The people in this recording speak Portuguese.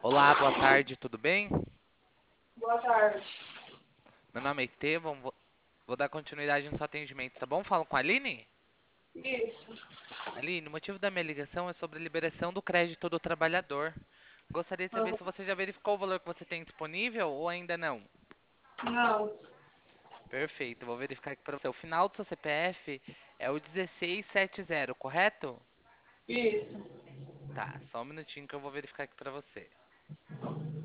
Olá, boa tarde, tudo bem? Boa tarde. Meu nome é Estevão, vou dar continuidade no seu atendimento, tá bom? Falo com a Aline? Isso. Aline, o motivo da minha ligação é sobre a liberação do crédito do trabalhador. Gostaria de saber Aham. se você já verificou o valor que você tem disponível ou ainda não. Não. Perfeito, vou verificar aqui para você. O final do seu CPF é o 1670, correto? Isso. Tá, só um minutinho que eu vou verificar aqui para você.